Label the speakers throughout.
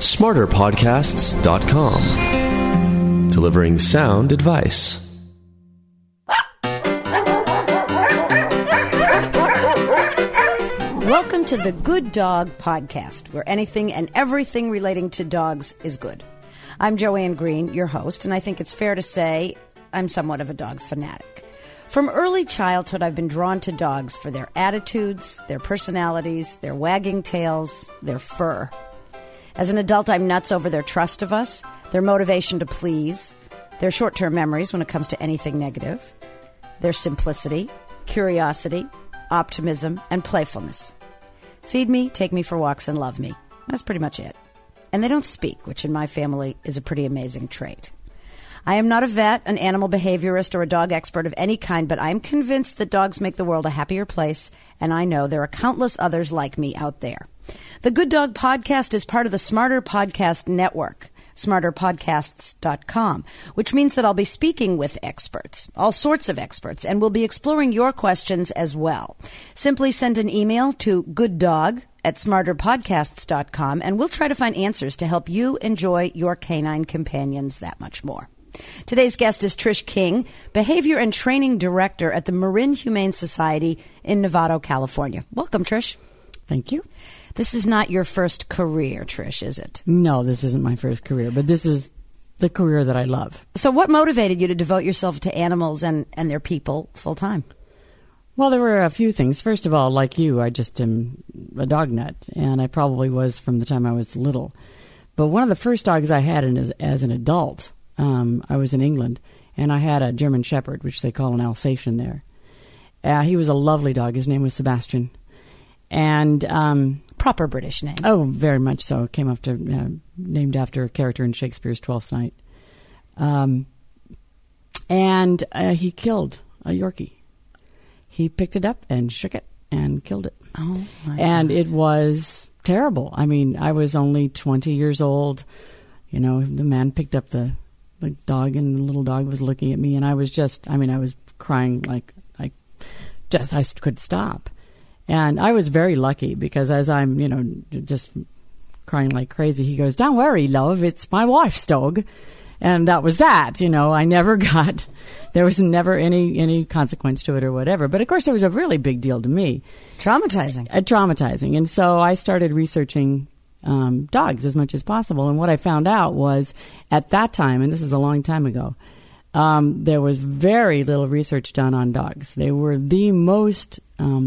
Speaker 1: smarterpodcasts.com. Delivering sound advice.
Speaker 2: Welcome to the Good Dog Podcast, where anything and everything relating to dogs is good. I'm Joanne Green, your host, and I think it's fair to say I'm somewhat of a dog fanatic. From early childhood, I've been drawn to dogs for their attitudes, their personalities, their wagging tails, their fur. As an adult, I'm nuts over their trust of us, their motivation to please, their short-term memories when it comes to anything negative, their simplicity, curiosity, optimism, and playfulness. Feed me, take me for walks, and love me. That's pretty much it. And they don't speak, which in my family is a pretty amazing trait. I am not a vet, an animal behaviorist, or a dog expert of any kind, but I am convinced that dogs make the world a happier place, and I know there are countless others like me out there. The Good Dog Podcast is part of the Smarter Podcast Network, smarterpodcasts.com, which means that I'll be speaking with experts, all sorts of experts, and we'll be exploring your questions as well. Simply send an email to gooddog@smarterpodcasts.com, and we'll try to find answers to help you enjoy your canine companions that much more. Today's guest is Trish King, Behavior and Training Director at the Marin Humane Society in Novato, California. Welcome, Trish.
Speaker 3: Thank you.
Speaker 2: This is not your first career, Trish, is it?
Speaker 3: No, this isn't my first career, but this is the career that I love.
Speaker 2: So what motivated you to devote yourself to animals and their people full time?
Speaker 3: Well, there were a few things. First of all, like you, I just am a dog nut, and I probably was from the time I was little. But one of the first dogs I had as an adult, I was in England, and I had a German Shepherd, which they call an Alsatian there. He was a lovely dog. His name was Sebastian. And
Speaker 2: proper British name.
Speaker 3: Oh, very much so. Came after named after a character in Shakespeare's Twelfth Night. And he killed a Yorkie. He picked it up and shook it and killed it.
Speaker 2: Oh, my
Speaker 3: and
Speaker 2: God.
Speaker 3: It was terrible. I mean, I was only 20 years old. You know, the man picked up the dog, and the little dog was looking at me, and I was crying like I couldn't stop. And I was very lucky because as I'm, just crying like crazy, he goes, "Don't worry, love, it's my wife's dog." And that was that. There was never any consequence to it or whatever. But of course, it was a really big deal to me.
Speaker 2: Traumatizing.
Speaker 3: Traumatizing. And so I started researching dogs as much as possible. And what I found out was at that time, and this is a long time ago, there was very little research done on dogs. They were the most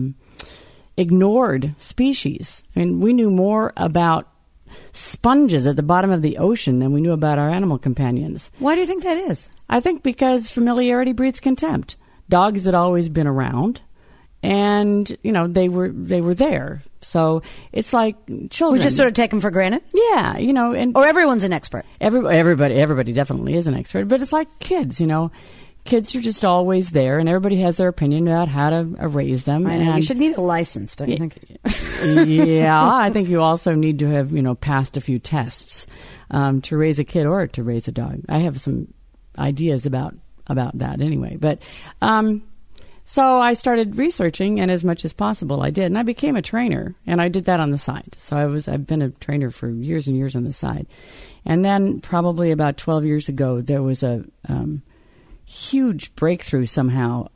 Speaker 3: ignored species. I mean, we knew more about sponges at the bottom of the ocean than we knew about our animal companions.
Speaker 2: Why do you think that is?
Speaker 3: I think because familiarity breeds contempt. Dogs had always been around, and they were there. So it's like children.
Speaker 2: We just sort of take them for granted?
Speaker 3: Yeah, and
Speaker 2: or everyone's an expert.
Speaker 3: Everybody definitely is an expert, but it's like kids, Kids are just always there, and everybody has their opinion about how to raise them.
Speaker 2: I know.
Speaker 3: And
Speaker 2: you should need a license, don't you think?
Speaker 3: Yeah, I think you also need to have, passed a few tests to raise a kid or to raise a dog. I have some ideas about that anyway. But so I started researching, and as much as possible I did. And I became a trainer, and I did that on the side. So I've been a trainer for years and years on the side. And then probably about 12 years ago, there was a huge breakthrough somehow.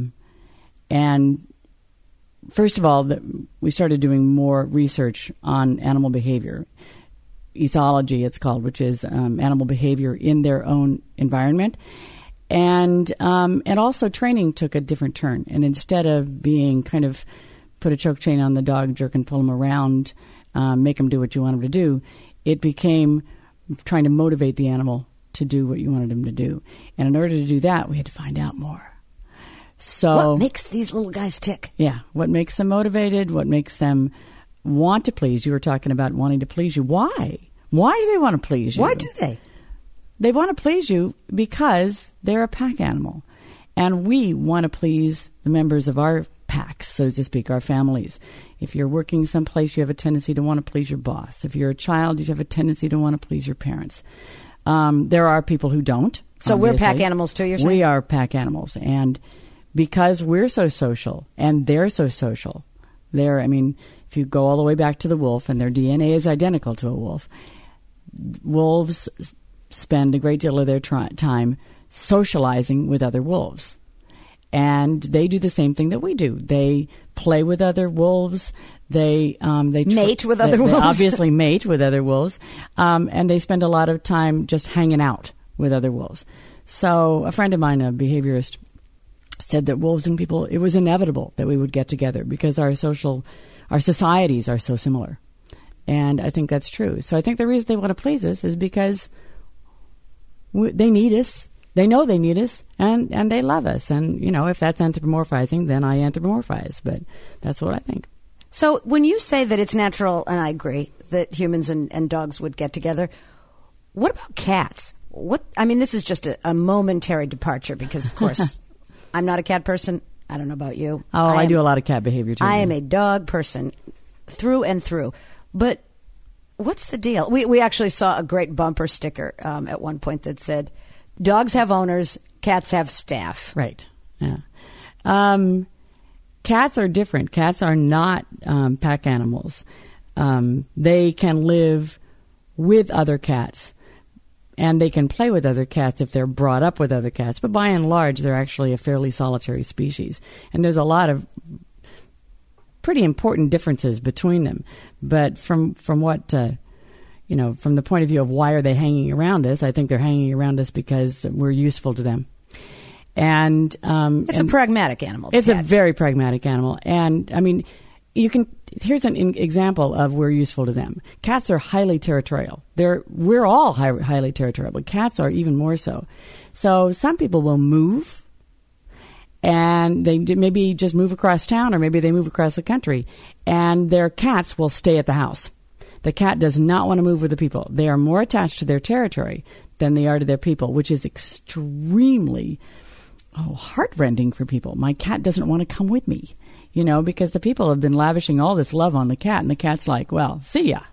Speaker 3: And first of all, we started doing more research on animal behavior. Ethology, it's called, which is animal behavior in their own environment. And also training took a different turn. And instead of being kind of put a choke chain on the dog, jerk and pull him around, make him do what you want him to do, it became trying to motivate the animal to do what you wanted him to do. And in order to do that, we had to find out more. So
Speaker 2: what makes these little guys tick?
Speaker 3: Yeah, what makes them motivated, what makes them want to please. You were talking about wanting to please you. Why? Why do they want to please you?
Speaker 2: Why do they?
Speaker 3: They want to please you because they're a pack animal. And we want to please the members of our packs, so to speak, our families. If you're working someplace, you have a tendency to want to please your boss. If you're a child, you have a tendency to want to please your parents. There are people who don't.
Speaker 2: So
Speaker 3: obviously.
Speaker 2: We're pack animals too, you're saying?
Speaker 3: We are pack animals. And because we're so social and they're so social, if you go all the way back to the wolf, and their DNA is identical to a wolf, wolves spend a great deal of their time socializing with other wolves. And they do the same thing that we do. They play with other wolves. They
Speaker 2: mate with other wolves.
Speaker 3: They obviously mate with other wolves. And they spend a lot of time just hanging out with other wolves. So a friend of mine, a behaviorist, said that wolves and people, it was inevitable that we would get together because our societies are so similar. And I think that's true. So I think the reason they want to please us is because they need us. They know they need us, and they love us. And, if that's anthropomorphizing, then I anthropomorphize. But that's what I think.
Speaker 2: So when you say that it's natural, and I agree, that humans and dogs would get together, what about cats? This is just a momentary departure because, of course, I'm not a cat person. I don't know about you.
Speaker 3: Oh, I do a lot of cat behavior, too.
Speaker 2: I am a dog person through and through. But what's the deal? We actually saw a great bumper sticker at one point that said, dogs have owners, cats have staff.
Speaker 3: Right. Yeah. Cats are different. Cats are not pack animals. They can live with other cats, and they can play with other cats if they're brought up with other cats. But by and large, they're actually a fairly solitary species. And there's a lot of pretty important differences between them. But from what, from the point of view of why are they hanging around us, I think they're hanging around us because we're useful to them. And
Speaker 2: it's a pragmatic animal.
Speaker 3: It's a very pragmatic animal. And, here's an example of we're useful to them. Cats are highly territorial. We're all highly territorial, but cats are even more so. So some people will move, and they maybe just move across town, or maybe they move across the country, and their cats will stay at the house. The cat does not want to move with the people. They are more attached to their territory than they are to their people, which is extremely heartrending for people. My cat doesn't want to come with me, because the people have been lavishing all this love on the cat, and the cat's like, well, see ya.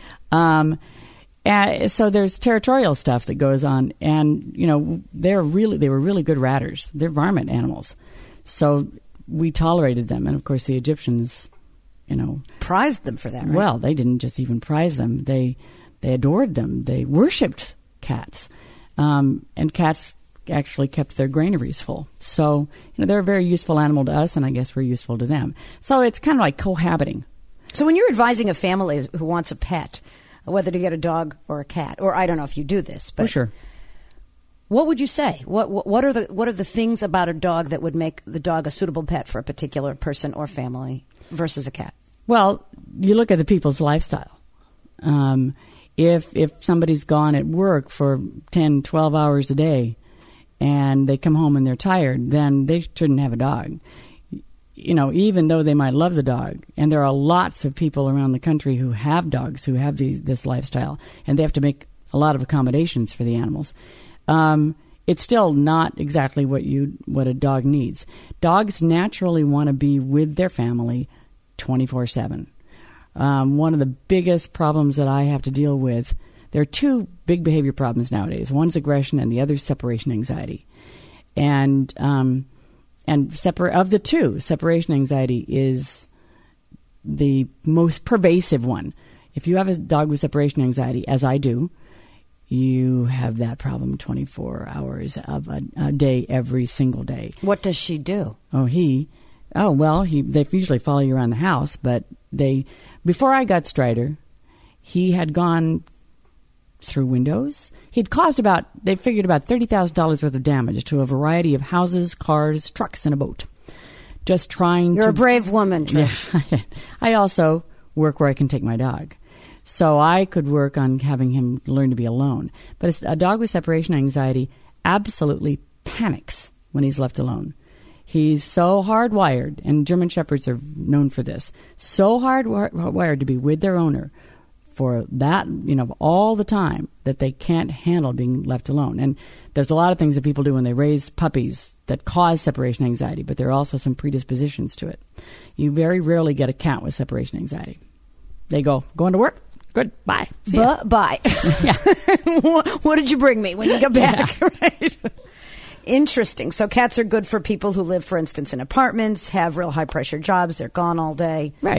Speaker 3: And so there's territorial stuff that goes on, and, they were really good ratters. They're varmint animals. So we tolerated them, and of course the Egyptians,
Speaker 2: prized them for that, right?
Speaker 3: Well, they didn't just even prize them. They adored them. They worshipped cats. And cats actually kept their granaries full. So, they're a very useful animal to us, and I guess we're useful to them. So it's kind of like cohabiting. So
Speaker 2: when you're advising a family who wants a pet, whether to get a dog or a cat, or I don't know if you do this, but
Speaker 3: sure.
Speaker 2: What would you say? What are the things about a dog that would make the dog a suitable pet for a particular person or family versus a cat?
Speaker 3: Well, you look at the people's lifestyle. If somebody's gone at work for 10, 12 hours a day and they come home and they're tired, then they shouldn't have a dog. Even though they might love the dog. And there are lots of people around the country who have dogs, who have this lifestyle, and they have to make a lot of accommodations for the animals. It's still not exactly what a dog needs. Dogs naturally want to be with their family 24/7. One of the biggest problems that I have to deal with, there are two big behavior problems nowadays. One's aggression and the other is separation anxiety. And of the two, separation anxiety is the most pervasive one. If you have a dog with separation anxiety, as I do, you have that problem 24 hours of a day, every single day.
Speaker 2: What does she do?
Speaker 3: They usually follow you around the house, but before I got Strider, he had gone through windows. They figured about $30,000 worth of damage to a variety of houses, cars, trucks, and a boat. Just trying
Speaker 2: You're a brave woman, Trish.
Speaker 3: Yeah. I also work where I can take my dog. So I could work on having him learn to be alone. But a dog with separation anxiety absolutely panics when he's left alone. He's so hardwired, and German Shepherds are known for this, so hardwired to be with their owner for that, all the time, that they can't handle being left alone. And there's a lot of things that people do when they raise puppies that cause separation anxiety, but there are also some predispositions to it. You very rarely get a cat with separation anxiety. They going to work? Good, bye. See ya.
Speaker 2: Bye.
Speaker 3: Yeah.
Speaker 2: What did you bring me when you got back?
Speaker 3: Yeah.
Speaker 2: Right. Interesting. So cats are good for people who live, for instance, in apartments, have real high-pressure jobs. They're gone all day.
Speaker 3: Right.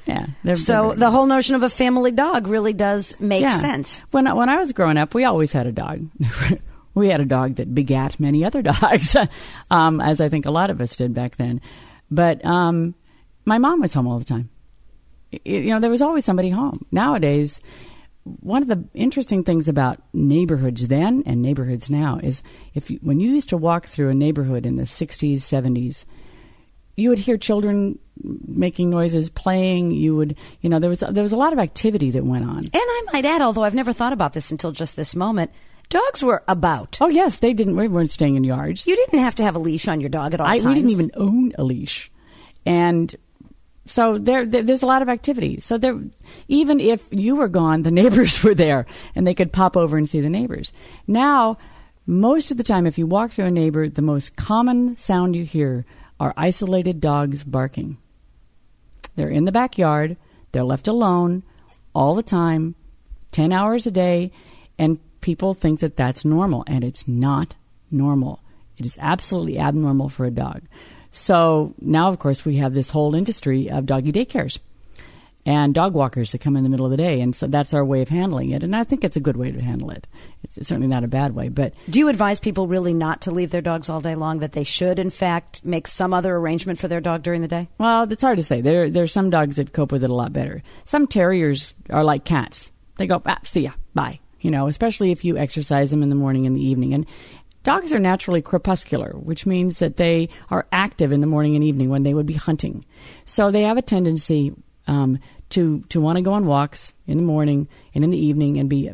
Speaker 3: Yeah.
Speaker 2: So the whole notion of a family dog really does make sense.
Speaker 3: When I was growing up, we always had a dog. We had a dog that begat many other dogs, as I think a lot of us did back then. But my mom was home all the time. There was always somebody home. Nowadays, one of the interesting things about neighborhoods then and neighborhoods now is when you used to walk through a neighborhood in the 60s, 70s, you would hear children making noises, playing. You would, there was a lot of activity that went on.
Speaker 2: And I might add, although I've never thought about this until just this moment, dogs were about.
Speaker 3: Oh, yes, they didn't. We weren't staying in yards.
Speaker 2: You didn't have to have a leash on your dog at all times.
Speaker 3: We didn't even own a leash. And so there's a lot of activity. So even if you were gone, the neighbors were there, and they could pop over and see the neighbors. Now, most of the time, if you walk through a neighbor, the most common sound you hear are isolated dogs barking. They're in the backyard. They're left alone all the time, 10 hours a day, and people think that that's normal, and it's not normal. It is absolutely abnormal for a dog. So now, of course, we have this whole industry of doggy daycares and dog walkers that come in the middle of the day, and so that's our way of handling it, and I think it's a good way to handle it. It's certainly not a bad way. But
Speaker 2: do you advise people really not to leave their dogs all day long, that they should, in fact, make some other arrangement for their dog during the day?
Speaker 3: Well, it's hard to say. There's some dogs that cope with it a lot better. Some terriers are like cats. They go, see ya, bye. Especially if you exercise them in the morning and the evening. And dogs are naturally crepuscular, which means that they are active in the morning and evening when they would be hunting. So they have a tendency to want to go on walks in the morning and in the evening and be,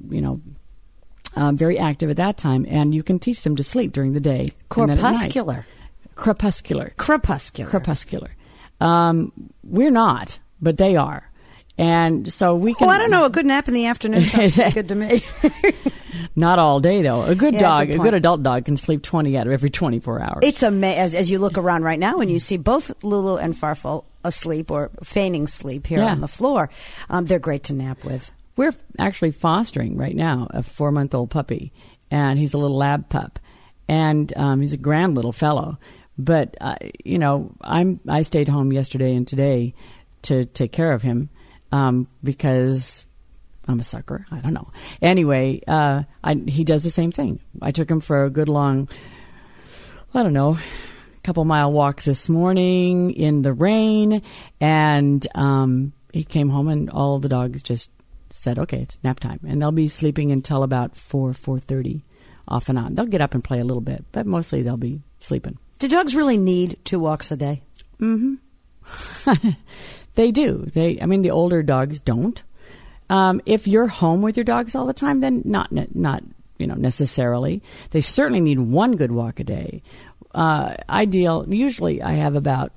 Speaker 3: very active at that time. And you can teach them to sleep during the day.
Speaker 2: Crepuscular.
Speaker 3: Crepuscular.
Speaker 2: Crepuscular.
Speaker 3: We're not, but they are. And so we can...
Speaker 2: I don't know. A good nap in the afternoon sounds pretty good to me.
Speaker 3: Not all day, though. A good adult dog can sleep 20 out of every 24 hours.
Speaker 2: It's amazing. As you look around right now and you see both Lulu and Farfel asleep or feigning sleep here on the floor, they're great to nap with.
Speaker 3: We're actually fostering right now a 4-month-old puppy, and he's a little lab pup. And he's a grand little fellow. But, I stayed home yesterday and today to take care of him. Because I'm a sucker. I don't know. Anyway, he does the same thing. I took him for a good long, couple-mile walks this morning in the rain, and he came home and all the dogs just said, okay, it's nap time. And they'll be sleeping until about 4:30 off and on. They'll get up and play a little bit, but mostly they'll be sleeping.
Speaker 2: Do dogs really need 2 walks a day?
Speaker 3: Mm-hmm. They do. The older dogs don't. If you're home with your dogs all the time, then not necessarily. They certainly need 1 good walk a day. Ideal. Usually, I have about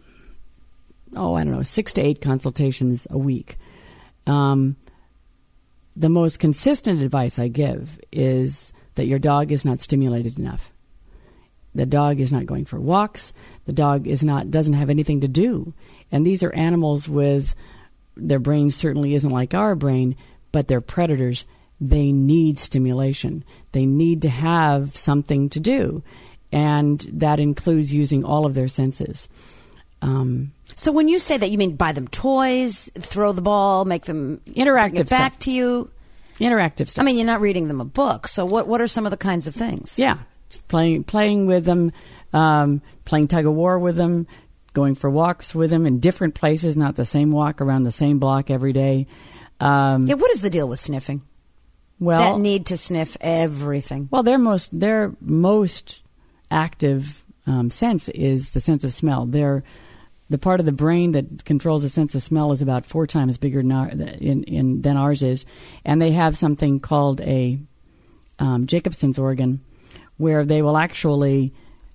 Speaker 3: 6 to 8 consultations a week. The most consistent advice I give is that your dog is not stimulated enough. The dog is not going for walks. The dog doesn't have anything to do. And these are animals with, their brain certainly isn't like our brain, but they're predators. They need stimulation. They need to have something to do. And that includes using all of their senses.
Speaker 2: So when you say that, you mean buy them toys, throw the ball, make them
Speaker 3: interactive
Speaker 2: bring it back
Speaker 3: stuff.
Speaker 2: To you?
Speaker 3: Interactive stuff.
Speaker 2: You're not reading them a book. So what are some of the kinds of things?
Speaker 3: Yeah. Playing with them, playing tug of war with them, going for walks with them in different places, not the same walk around the same block every day.
Speaker 2: What is the deal with sniffing?
Speaker 3: Well,
Speaker 2: that need to sniff everything.
Speaker 3: Well, their most active sense is the sense of smell. The part of the brain that controls the sense of smell is about 4 times bigger than ours is, and they have something called a Jacobson's organ, where they will actually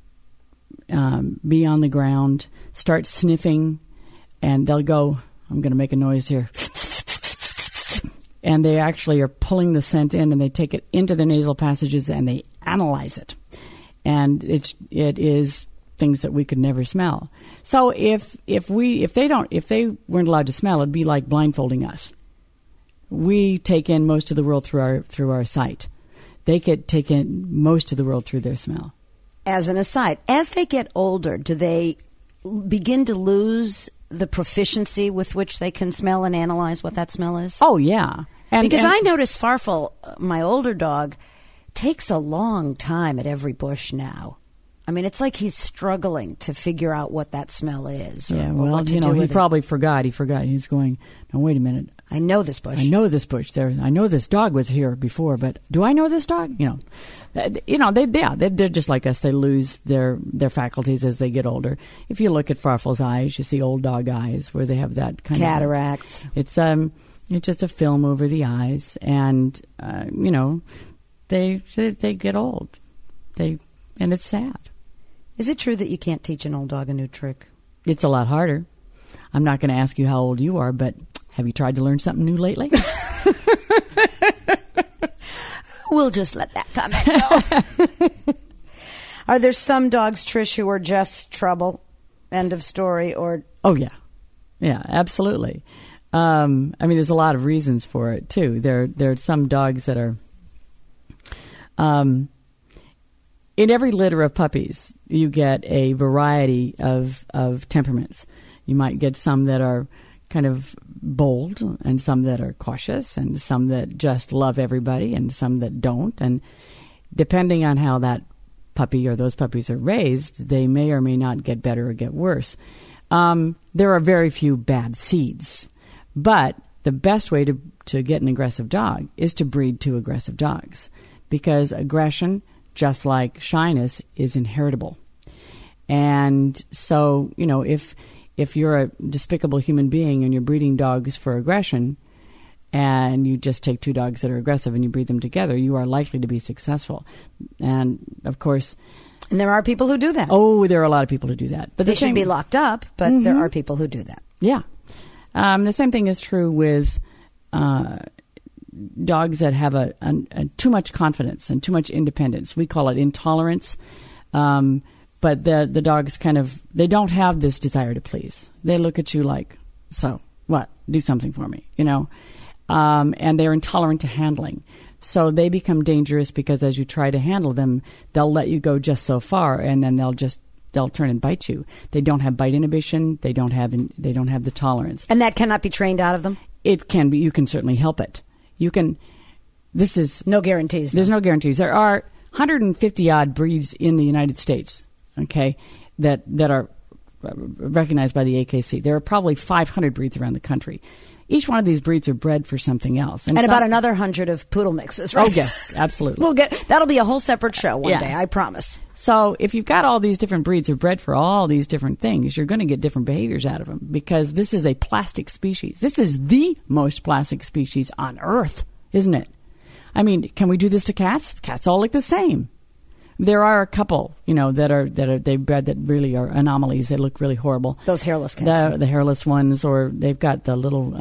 Speaker 3: be on the ground, start sniffing, and they'll go, I'm going to make a noise here. And they actually are pulling the scent in, and they take it into their nasal passages, and they analyze it. And it is things that we could never smell. So if they weren't allowed to smell, it'd be like blindfolding us. We take in most of the world through our sight. They could take in most of the world through their smell.
Speaker 2: As an aside, as they get older, do they begin to lose the proficiency with which they can smell and analyze what that smell is?
Speaker 3: Oh, yeah.
Speaker 2: Because I notice Farfel, my older dog, takes a long time at every bush now. I mean, it's like he's struggling to figure out what that smell is.
Speaker 3: Yeah, well, he probably forgot. He forgot. He's going, no, wait a minute.
Speaker 2: I know this bush.
Speaker 3: I know this bush. I know this dog was here before, but do I know this dog? They're just like us. They lose their faculties as they get older. If you look at Farfel's eyes, you see old dog eyes where they have that kind
Speaker 2: cataracts.
Speaker 3: It's just a film over the eyes, and they get old. And it's sad.
Speaker 2: Is it true that you can't teach an old dog a new trick?
Speaker 3: It's a lot harder. I'm not going to ask you how old you are, but have you tried to learn something new lately?
Speaker 2: We'll just let that comment go. Are there some dogs, Trish, who are just trouble? End of story? Or
Speaker 3: oh, yeah. Yeah, absolutely. There's a lot of reasons for it, too. There are some dogs that are... in every litter of puppies, you get a variety of temperaments. You might get some that are kind of bold, and some that are cautious, and some that just love everybody, and some that don't. And depending on how that puppy or those puppies are raised, they may or may not get better or get worse. There are very few bad seeds. But the best way to get an aggressive dog is to breed two aggressive dogs, because aggression, just like shyness, is inheritable. And so, if you're a despicable human being and you're breeding dogs for aggression, and you just take two dogs that are aggressive and you breed them together, you are likely to be successful. And, of course...
Speaker 2: And there are people who do that.
Speaker 3: Oh, there are a lot of people who do that. But
Speaker 2: they should be locked up, but there are people who do that.
Speaker 3: Yeah. The same thing is true with... dogs that have a too much confidence and too much independence. We call it intolerance. But the dogs they don't have this desire to please. They look at you like, so what? Do something for me, and they're intolerant to handling. So they become dangerous because as you try to handle them, they'll let you go just so far, and then they'll turn and bite you. They don't have bite inhibition. They don't have the tolerance.
Speaker 2: And that cannot be trained out of them?
Speaker 3: It can be. You can certainly help it. You can. This is
Speaker 2: no guarantees.
Speaker 3: There's no guarantees. There are 150 odd breeds in the United States, okay, that are recognized by the AKC. There are probably 500 breeds around the country. Each one of these breeds are bred for something else,
Speaker 2: and about another 100 of poodle mixes. Right?
Speaker 3: Oh yes, absolutely.
Speaker 2: That'll be a whole separate show one day. I promise.
Speaker 3: So if you've got all these different breeds who are bred for all these different things, you're going to get different behaviors out of them, because this is a plastic species. This is the most plastic species on Earth, isn't it? I mean, can we do this to cats? Cats all look the same. There are a couple, that they've bred that really are anomalies. They look really horrible.
Speaker 2: Those hairless cats.
Speaker 3: The hairless ones, or they've got the little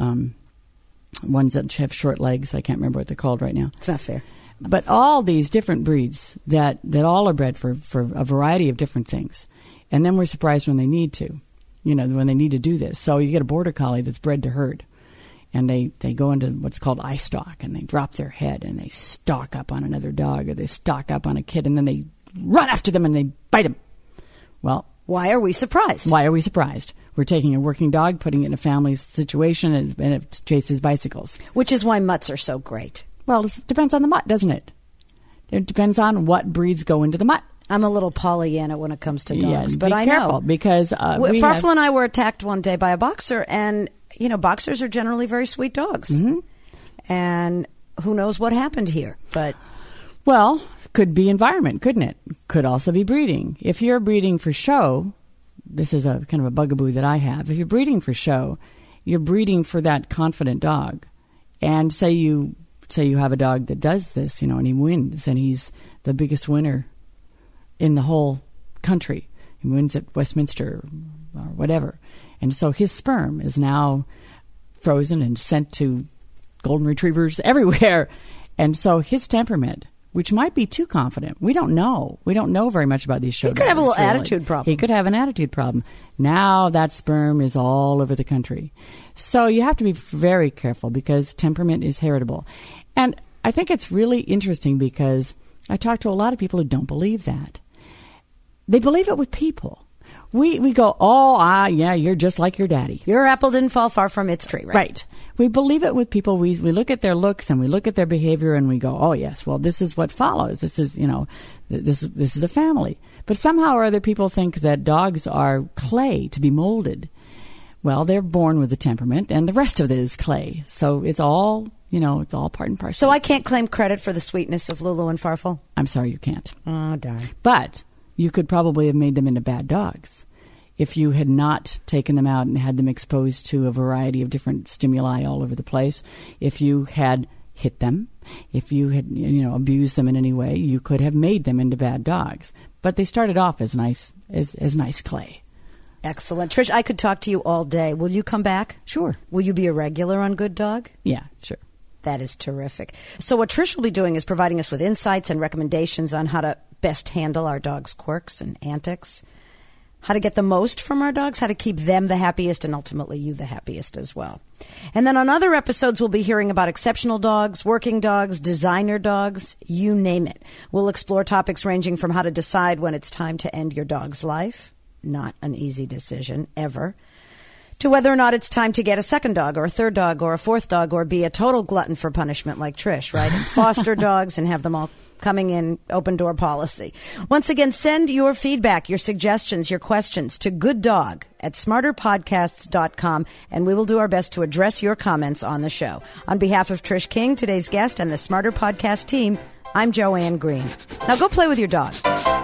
Speaker 3: ones that have short legs. I can't remember what they're called right now.
Speaker 2: It's not fair.
Speaker 3: But all these different breeds that all are bred for a variety of different things. And then we're surprised when they need to, when they need to do this. So you get a border collie that's bred to herd. And they go into what's called eye stalk, and they drop their head, and they stalk up on another dog, or they stalk up on a kid, and then they run after them, and they bite them. Well,
Speaker 2: why are we surprised?
Speaker 3: Why are we surprised? We're taking a working dog, putting it in a family situation, and it chases bicycles.
Speaker 2: Which is why mutts are so great.
Speaker 3: Well, it depends on the mutt, doesn't it? It depends on what breeds go into the mutt.
Speaker 2: I'm a little Pollyanna when it comes to dogs, but I
Speaker 3: know. Be careful, because...
Speaker 2: Farfel and I were attacked one day by a boxer, and... boxers are generally very sweet dogs. Mm-hmm. And who knows what happened here. But
Speaker 3: well, could be environment, couldn't it? Could also be breeding. If you're breeding for show, this is a kind of a bugaboo that I have. If you're breeding for show, you're breeding for that confident dog. And say you have a dog that does this, and he wins, and he's the biggest winner in the whole country. He wins at Westminster or whatever. And so his sperm is now frozen and sent to golden retrievers everywhere. And so his temperament, which might be too confident, we don't know. We don't know very much about these show dogs.
Speaker 2: He could have a little attitude problem.
Speaker 3: He could have an attitude problem. Now that sperm is all over the country. So you have to be very careful, because temperament is heritable. And I think it's really interesting, because I talk to a lot of people who don't believe that. They believe it with people. We go, oh, yeah, you're just like your daddy.
Speaker 2: Your apple didn't fall far from its tree, right?
Speaker 3: Right. We believe it with people. We look at their looks and we look at their behavior and we go, oh, yes, well, this is what follows. This is, this is a family. But somehow or other people think that dogs are clay to be molded. Well, they're born with a temperament and the rest of it is clay. So it's all, it's all part and parcel.
Speaker 2: So I can't claim credit for the sweetness of Lulu and Farfel?
Speaker 3: I'm sorry, you can't.
Speaker 2: Oh, darn.
Speaker 3: But you could probably have made them into bad dogs if you had not taken them out and had them exposed to a variety of different stimuli all over the place. If you had hit them, if you had abused them in any way, you could have made them into bad dogs. But they started off as nice clay.
Speaker 2: Excellent. Trish, I could talk to you all day. Will you come back?
Speaker 3: Sure.
Speaker 2: Will you be a regular on Good Dog?
Speaker 3: Yeah, sure.
Speaker 2: That is terrific. So what Trish will be doing is providing us with insights and recommendations on how to best handle our dog's quirks and antics, how to get the most from our dogs, how to keep them the happiest, and ultimately you the happiest as well. And then on other episodes, we'll be hearing about exceptional dogs, working dogs, designer dogs, you name it. We'll explore topics ranging from how to decide when it's time to end your dog's life, not an easy decision, ever, to whether or not it's time to get a second dog or a third dog or a fourth dog or be a total glutton for punishment like Trish, right? And foster dogs and have them all coming in open door policy. Once again, send your feedback, your suggestions, your questions to gooddog@smarterpodcasts.com, and we will do our best to address your comments on the show. On behalf of Trish King, today's guest, and the Smarter Podcast team, I'm Joanne Green. Now go play with your dog.